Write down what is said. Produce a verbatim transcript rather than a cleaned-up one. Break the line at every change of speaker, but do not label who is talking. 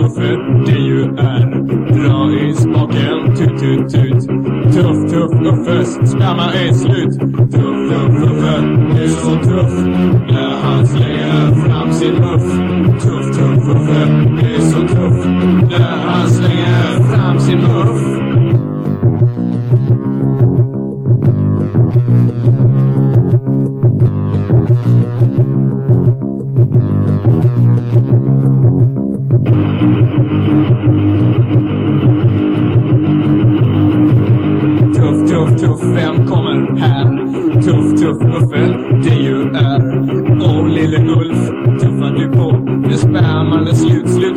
Uffe, det ju är. Dra i spaken, tut tut tut. Tuff tuff Uffes sperma är slut. Tuff tuff Uffe är så tuff när han slänger fram sin muff. Tuff tuff Uffe är så tuff när han slänger fram sin muff. Tuff, tuff, tuff, vem kommer här? Tuff, tuff, Uffe, det ju är. Åh, lille Ulf, tuffar du på? Det sperman är slut, slut.